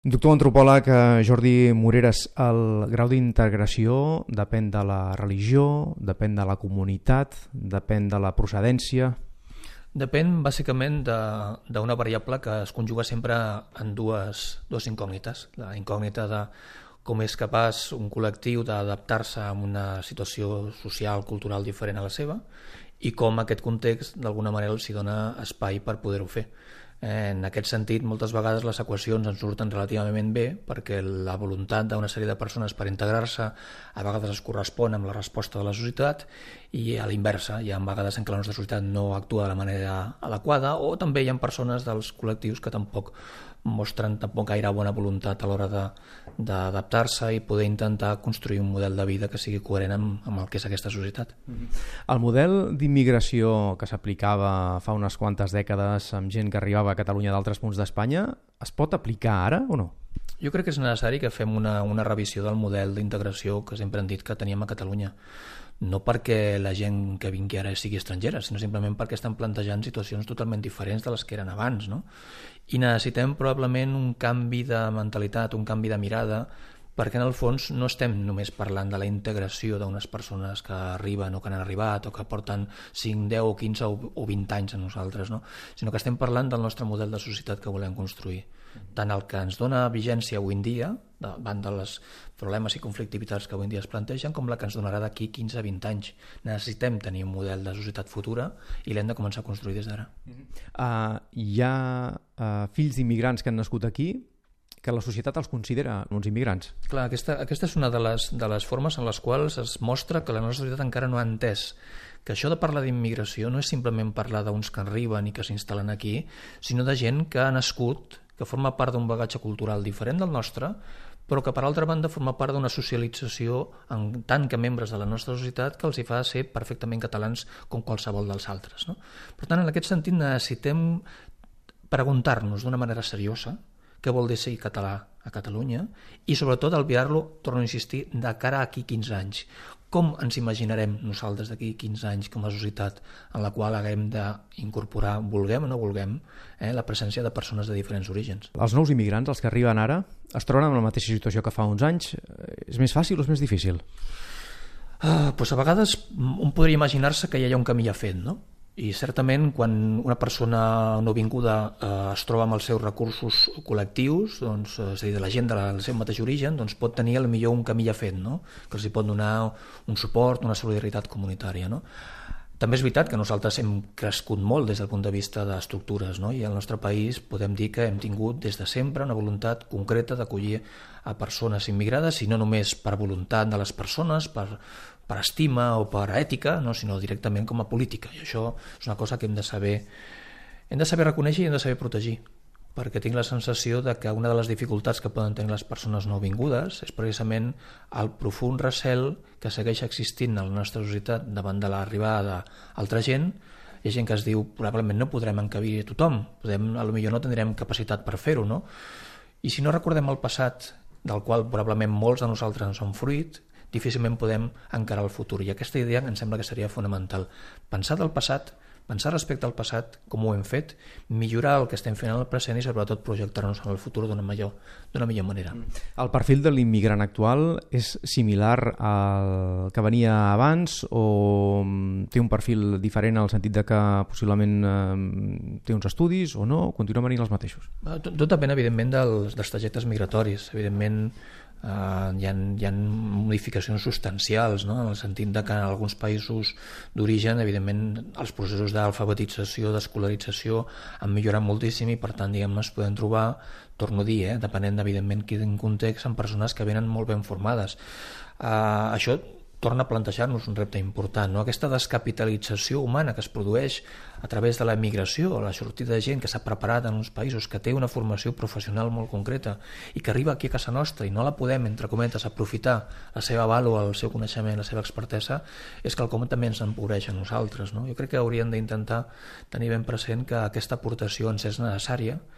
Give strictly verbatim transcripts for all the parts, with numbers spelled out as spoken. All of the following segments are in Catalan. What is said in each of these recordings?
Doctor antropòleg Jordi Moreres, el grau d'integració depèn de la religió, depèn de la comunitat, depèn de la procedència? Depèn bàsicament d'una variable que es conjuga sempre en dues, dues incògnites. La incògnita de com és capaç un col·lectiu d'adaptar-se a una situació social, cultural diferent a la seva i com aquest context d'alguna manera els hi dona espai per poder-ho fer. En aquest sentit, moltes vegades les equacions ens surten relativament bé perquè la voluntat d'una sèrie de persones per integrar-se a vegades es correspon amb la resposta de la societat i a l'inversa, hi ha vegades en què la nostra societat no actua de la manera adequada o també hi ha persones dels col·lectius que tampoc mostren tampoc gaire bona voluntat a l'hora d'adaptar-se i poder intentar construir un model de vida que sigui coherent amb, amb el que és aquesta societat. El model d'immigració que s'aplicava fa unes quantes dècades amb gent que arribava a Catalunya d'altres punts d'Espanya es pot aplicar ara o no? Jo crec que és necessari que fem una, una revisió del model d'integració que sempre hem dit que teníem a Catalunya. No perquè la gent que vingui ara sigui estrangera, sinó simplement perquè estan plantejant situacions totalment diferents de les que eren abans, no? I necessitem probablement un canvi de mentalitat, un canvi de mirada, perquè en el fons no estem només parlant de la integració d'unes persones que arriben o que han arribat o que porten cinc, deu, quinze o vint anys a nosaltres, no? Sinó que estem parlant del nostre model de societat que volem construir. Tant el que ens dona vigència avui en dia, davant dels problemes i conflictivitats que avui en dia es plantegen, com la que ens donarà d'aquí quinze a vint anys. Necessitem tenir un model de societat futura i l'hem de començar a construir des d'ara. Uh, hi ha uh, fills d'immigrants que han nascut aquí que la societat els considera uns immigrants. Clar, aquesta, aquesta és una de les, de les formes en les quals es mostra que la nostra societat encara no ha entès que això de parlar d'immigració no és simplement parlar d'uns que arriben i que s'instal·len aquí, sinó de gent que ha nascut, que forma part d'un bagatge cultural diferent del nostre, però que per altra banda forma part d'una socialització en tant que membres de la nostra societat que els hi fa ser perfectament catalans com qualsevol dels altres, no? Per tant, en aquest sentit necessitem preguntar-nos d'una manera seriosa què vol dir ser català a Catalunya i sobretot albiar-lo, torno a insistir, de cara a aquí quinze anys. Com ens imaginarem nosaltres d'aquí quinze anys com a societat en la qual haguem d'incorporar, vulguem o no vulguem, eh, la presència de persones de diferents orígens. Els nous immigrants, els que arriben ara, es troben en la mateixa situació que fa uns anys? És més fàcil o és més difícil? Uh, doncs a vegades un podria imaginar-se que ja hi ha un camí ja fet, no? I certament quan una persona nouvinguda eh, es troba amb els seus recursos col·lectius, doncs, és a dir, de la gent del seu mateix origen, doncs pot tenir a lo millor un camí ja fet, no? Que els hi pot donar un suport, una solidaritat comunitària, no? També és veritat que nosaltres hem crescut molt des del punt de vista d'estructures, no? I al nostre país podem dir que hem tingut des de sempre una voluntat concreta d'acollir a persones immigrades, i no només per voluntat de les persones, per, per estima o per ètica, no? Sinó directament com a política. I això és una cosa que hem de saber, hem de saber reconèixer i hem de saber protegir, perquè tinc la sensació de que una de les dificultats que poden tenir les persones nouvingudes és precisament el profund recel que segueix existint a la nostra societat davant de l'arribada d'altra gent. Hi ha gent que es diu probablement no podrem encabir a tothom, podem, a lo millor no tindrem capacitat per fer-ho, no? I si no recordem el passat, del qual probablement molts de nosaltres en som fruit, difícilment podem encarar el futur. I aquesta idea em sembla que seria fonamental. Pensar del passat, pensar respecte al passat, com ho hem fet, millorar el que estem fent en el present i sobretot projectar-nos en el futur d'una millor, d'una millor manera. El perfil de l'immigrant actual és similar al que venia abans o té un perfil diferent en el sentit de que possiblement eh, té uns estudis o no? Continuen venint els mateixos? Tot, tot depèn, evidentment, dels, dels trajectes migratoris. Evidentment, Uh, hi, ha, hi ha modificacions substancials, no? En el sentit de que en alguns països d'origen, evidentment, els processos d'alfabetització, d'escolarització han millorat moltíssim i, per tant, diguem-ne, es poden trobar, torno a dir, eh, depenent, evidentment, quin context, en persones que venen molt ben formades. Uh, això torna a plantejar-nos un repte important, no? Aquesta descapitalització humana que es produeix a través de la migració, la sortida de gent que s'ha preparat en uns països, que té una formació professional molt concreta i que arriba aquí a casa nostra i no la podem, entre cometes, aprofitar la seva vàlua, el seu coneixement, la seva expertesa, és que el com també ens empobreix a nosaltres, no? Jo crec que hauríem d'intentar tenir ben present que aquesta aportació ens és necessària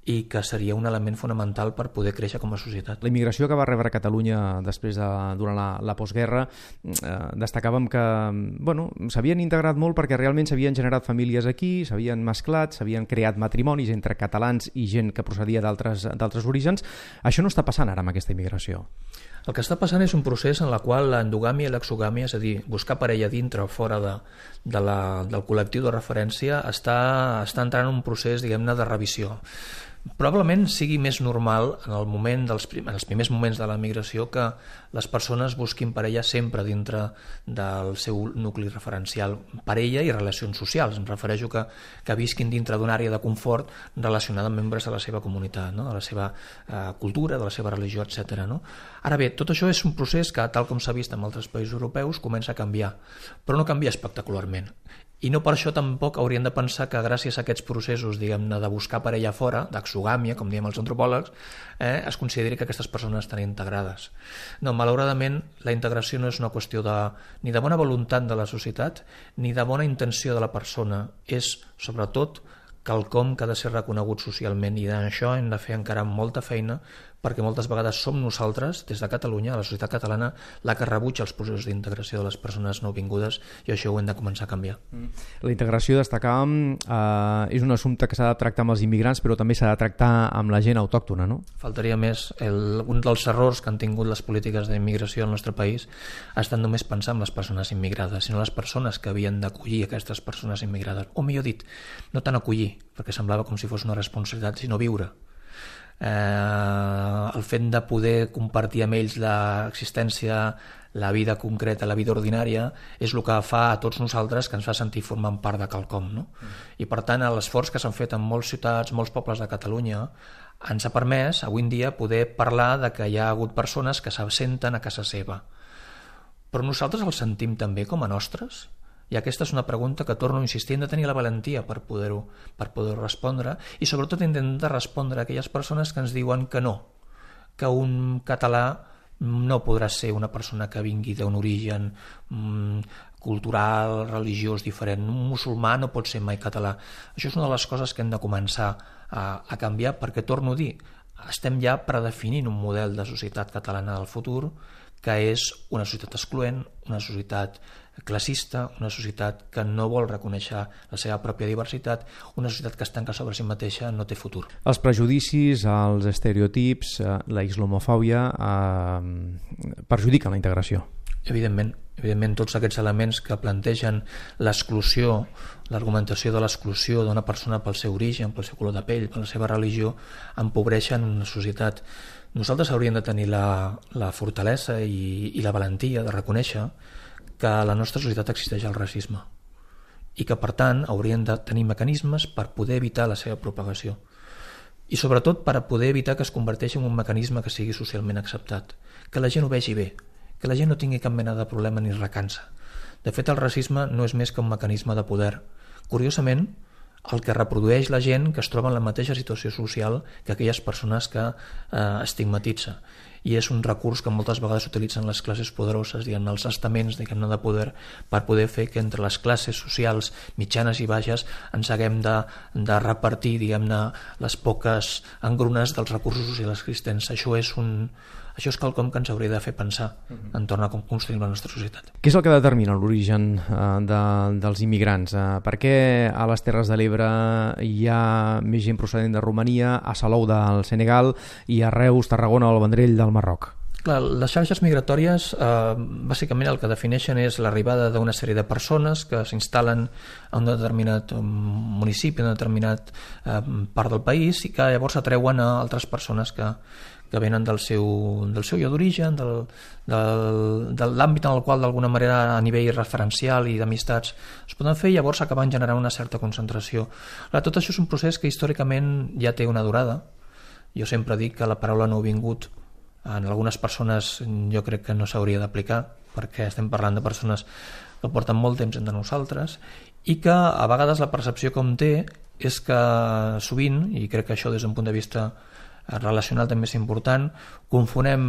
i que seria un element fonamental per poder créixer com a societat. La immigració que va rebre Catalunya després de, durant la, la postguerra, eh, destacàvem que bueno, s'havien integrat molt perquè realment s'havien generat famílies aquí, s'havien mesclat, s'havien creat matrimonis entre catalans i gent que procedia d'altres d'altres orígens. Això no està passant ara amb aquesta immigració. El que està passant és un procés en el qual l'endogàmia i l'exogàmia, és a dir, buscar parella dintre o fora de, de la, del col·lectiu de referència, està, està entrant en un procés, diguem-ne, de revisió. Probablement sigui més normal en, el moment dels prim, en els primers moments de la migració que les persones busquin parella sempre dintre del seu nucli referencial, parella i relacions socials. Em refereixo que, que visquin dintre d'una àrea de confort relacionada amb membres de la seva comunitat, no? De la seva eh, cultura, de la seva religió, etcètera. No? Ara bé, tot això és un procés que, tal com s'ha vist en altres països europeus, comença a canviar, però no canvia espectacularment. I no per això tampoc hauríem de pensar que gràcies a aquests processos, diguem-ne, de buscar parella fora, d'exogàmia, com diem els antropòlegs, eh, es consideri que aquestes persones estan integrades. No, malauradament, la integració no és una qüestió de, ni de bona voluntat de la societat, ni de bona intenció de la persona. És, sobretot, quelcom que ha de ser reconegut socialment, i d'això hem de fer encara molta feina, perquè moltes vegades som nosaltres, des de Catalunya, la societat catalana, la que rebutja els processos d'integració de les persones nouvingudes, i això ho hem de començar a canviar. La integració, destacàvem, eh, és un assumpte que s'ha de tractar amb els immigrants, però també s'ha de tractar amb la gent autòctona, no? Faltaria més. El, un dels errors que han tingut les polítiques d'immigració al nostre país ha estat només pensar en les persones immigrades, sinó les persones que havien d'acollir aquestes persones immigrades. O millor dit, no tant acollir, perquè semblava com si fos una responsabilitat, sinó viure. Eh, el fet de poder compartir amb ells l'existència, la vida concreta, la vida ordinària, és el que fa a tots nosaltres que ens fa sentir formant part de quelcom, no? Mm. I per tant, l'esforç que s'han fet en moltes ciutats, molts pobles de Catalunya, ens ha permès avui en dia poder parlar de que hi ha hagut persones que se senten a casa seva. Però nosaltres els sentim també com a nostres? I aquesta és una pregunta que torno a insistir, hem de tenir la valentia per poder-ho per poder respondre, i sobretot hem de respondre a aquelles persones que ens diuen que no, que un català no podrà ser una persona que vingui d'un origen mm, cultural, religiós diferent. Un musulmà no pot ser mai català. Això és una de les coses que hem de començar a, a canviar, perquè, torno a dir, estem ja predefinint un model de societat catalana del futur que és una societat excloent, una societat classista, una societat que no vol reconèixer la seva pròpia diversitat, una societat que es tanca sobre si mateixa no té futur. Els prejudicis, els estereotips, la islamofòbia eh, perjudiquen la integració. Evidentment, evidentment tots aquests elements que plantegen l'exclusió, l'argumentació de l'exclusió d'una persona pel seu origen, pel seu color de pell, per la seva religió, empobreixen una societat. Nosaltres hauríem de tenir la, la fortalesa i, i la valentia de reconèixer que a la nostra societat existeix el racisme i que, per tant, hauríem de tenir mecanismes per poder evitar la seva propagació i, sobretot, per poder evitar que es converteixi en un mecanisme que sigui socialment acceptat, que la gent ho vegi bé, que la gent no tingui cap mena de problema ni recança. De fet, el racisme no és més que un mecanisme de poder. Curiosament, el que reprodueix la gent que es troba en la mateixa situació social que aquelles persones que eh, estigmatitza. I és un recurs que moltes vegades utilitzen les classes poderoses, diguem-ne, els estaments, diguem-ne, de poder, per poder fer que entre les classes socials mitjanes i baixes ens haguem de, de repartir, diguem-ne, les poques engrunes dels recursos socials existents. Això és un... Això és quelcom que ens hauria de fer pensar entorn a com construïm la nostra societat. Què és el que determina l'origen eh, de, dels immigrants? Eh, per què a les Terres de l'Ebre hi ha més gent procedent de Romania, a Salou del Senegal i a Reus, Tarragona o el Vendrell del Marroc? Clar, les xarxes migratòries eh, bàsicament el que defineixen és l'arribada d'una sèrie de persones que s'instal·len a un determinat municipi, a una determinat eh, part del país, i que llavors atreuen a altres persones que que venen del seu, del seu lloc d'origen, del, del, de l'àmbit en el qual d'alguna manera a nivell referencial i d'amistats es poden fer, i llavors acaben generant una certa concentració. Clar, tot això és un procés que històricament ja té una durada. Jo sempre dic que la paraula nouvingut en algunes persones jo crec que no s'hauria d'aplicar, perquè estem parlant de persones que porten molt temps entre nosaltres i que a vegades la percepció com té és que sovint, i crec que això des d'un punt de vista relacional també és important, confonem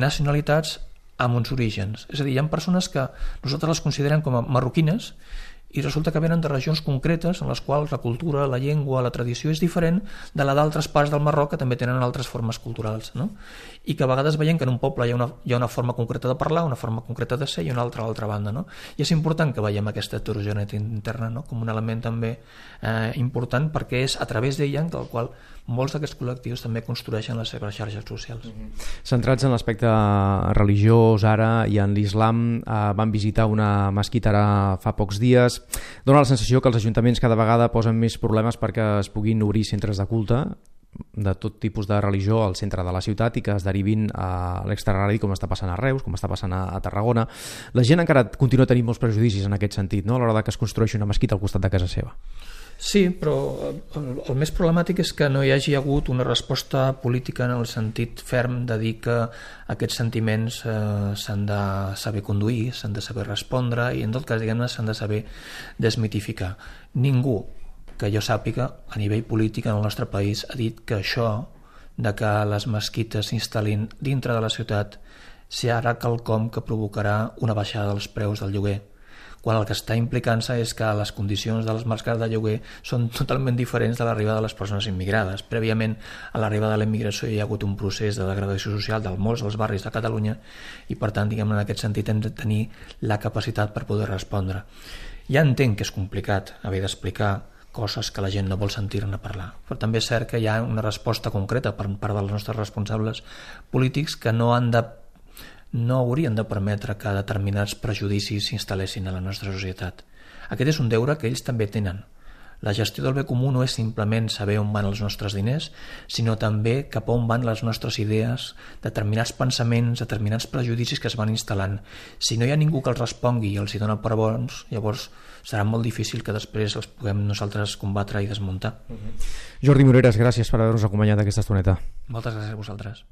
nacionalitats amb uns orígens. És a dir, hi ha persones que nosaltres les considerem com a marroquines i resulta que venen de regions concretes en les quals la cultura, la llengua, la tradició és diferent de la d'altres parts del Marroc que també tenen altres formes culturals, no? I que a vegades veiem que en un poble hi ha una, hi ha una forma concreta de parlar, una forma concreta de ser i una altra a l'altra banda, no? I és important que veiem aquesta heterogeneïtat interna, no? Com un element també eh, important, perquè és a través d'ella en el qual molts d'aquests col·lectius també construeixen les seves xarxes socials. Mm-hmm. Centrats en l'aspecte religiós ara i en l'islam, eh, van visitar una mesquita ara fa pocs dies. Dóna la sensació que els ajuntaments cada vegada posen més problemes perquè es puguin obrir centres de culte de tot tipus de religió al centre de la ciutat i que es derivin a l'extraradi, com està passant a Reus, com està passant a, a Tarragona. La gent encara continua tenint molts prejudicis en aquest sentit, no? A l'hora que es construeixi una mesquita al costat de casa seva. Sí, però el, el més problemàtic és que no hi hagi hagut una resposta política en el sentit ferm de dir que aquests sentiments eh, s'han de saber conduir, s'han de saber respondre i en tot cas, diguem-ne, s'han de saber desmitificar. Ningú que jo sàpiga a nivell polític en el nostre país ha dit que això de que les mesquites s'instal·lin dintre de la ciutat serà quelcom que provocarà una baixada dels preus del lloguer, quan el que està implicant-se és que les condicions dels mercats de lloguer són totalment diferents de l'arribada de les persones immigrades. Prèviament a l'arribada de la immigració hi ha hagut un procés de degradació social de molts dels barris de Catalunya i per tant, diguem, en aquest sentit hem de tenir la capacitat per poder respondre. Ja entenc que és complicat haver d'explicar coses que la gent no vol sentir-ne parlar, però també és cert que hi ha una resposta concreta per part dels nostres responsables polítics que no han de no haurien de permetre que determinats prejudicis s'instal·lessin a la nostra societat. Aquest és un deure que ells també tenen. La gestió del bé comú no és simplement saber on van els nostres diners, sinó també cap on van les nostres idees, determinats pensaments, determinats prejudicis que es van instal·lant. Si no hi ha ningú que els respongui i els hi dona per bons, llavors serà molt difícil que després els puguem nosaltres combatre i desmuntar. Jordi Moreres, gràcies per haver-nos acompanyat aquesta estoneta. Moltes gràcies a vosaltres.